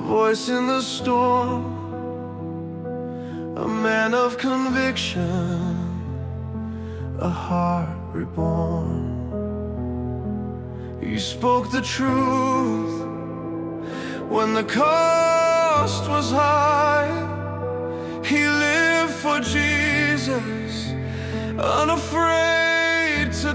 voice in the storm, a man of conviction, a heart reborn. He spoke the truth when the cost was high. He lived for Jesus, unafraid to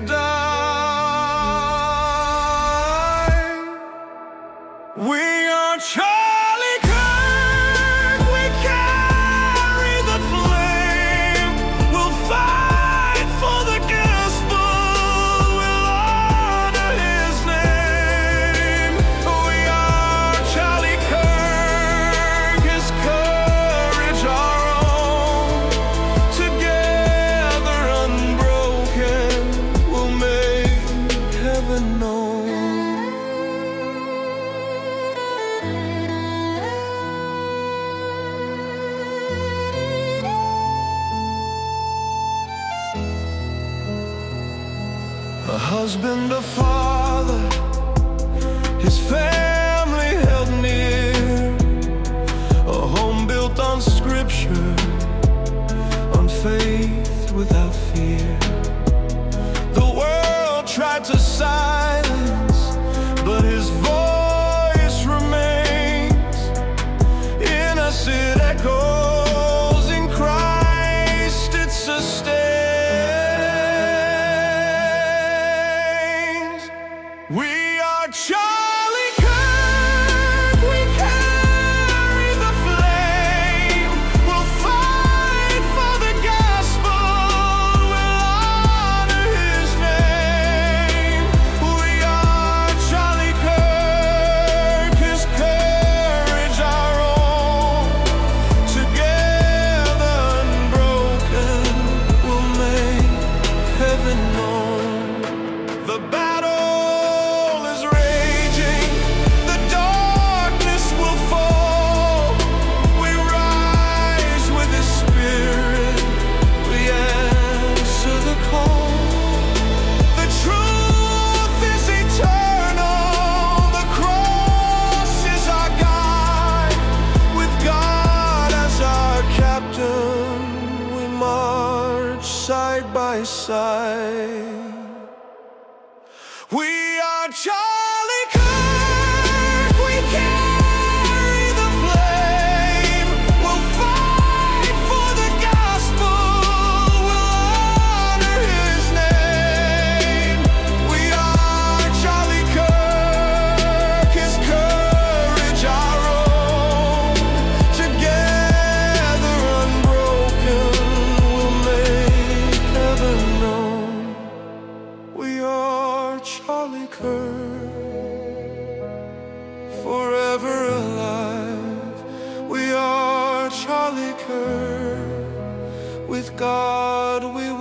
die. We are Charlie Kirk, we carry the flame. We'll fight for the gospel, we'll honor his name. We are Charlie Kirk, his courage our own. Together unbroken, we'll make heaven known. A husband, a father, his family held near. A home built on scripture, on faith without fear. The world tried to silence, but his voice remains. Innocent echoes in Christ it sustains. We are Charlie Kirk, we carry the flame. We'll fight for the gospel, we'll honor his name. We are Charlie Kirk, his courage our own. Together unbroken, we'll make heaven known. The battle side by side. We are Charlie Kirk, we carry the flame. We'll fight for the gospel, we'll honor his name. We are Charlie Kirk, his courage our own. Together unbroken, we'll make heaven known. We are Charlie Kirk, forever alive. We are Charlie Kirk, with God we